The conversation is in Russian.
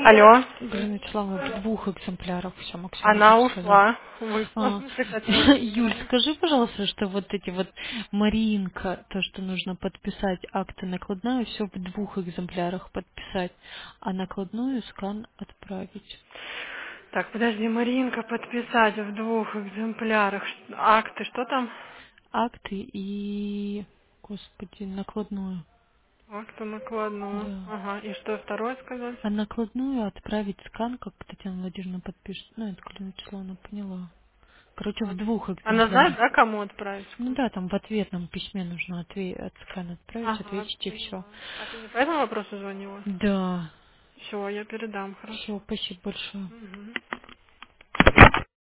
Алло. Галина Вячеславовна, в 2 экземплярах все, Максим Она уже сказал. ушла. Вышла. А, Захотела Юль, позвонить. скажи, пожалуйста, что вот эти вот Маринка, то, что нужно подписать акты накладную, все в 2 экземплярах подписать, а накладную скан отправить. Так, подожди, Маринка, подписать в 2 экземплярах. Акты, что там? Акты и, господи, накладную. Акты накладную. Да. Ага, и что второе сказать? А накладную отправить скан, как Татьяна Владимировна подпишет. Ну, это Галина Вячеславовна поняла. Короче, в Вот. 2 экземплярах. Она знает, да, кому отправить? Ну да, там в ответном письме нужно скан отправить, Ага, ответить и все. поняла. А ты не по этому вопросу звонила? Да, Все, я передам, все, хорошо. спасибо большое. Мгм.